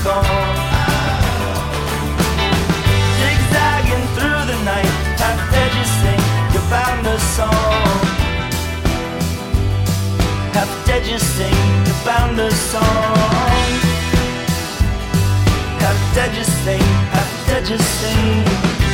scorn. Zigzagging through the night, half dead you sing, you found a song. Half dead you sing, you found a song. Half dead you sing, half dead you sing.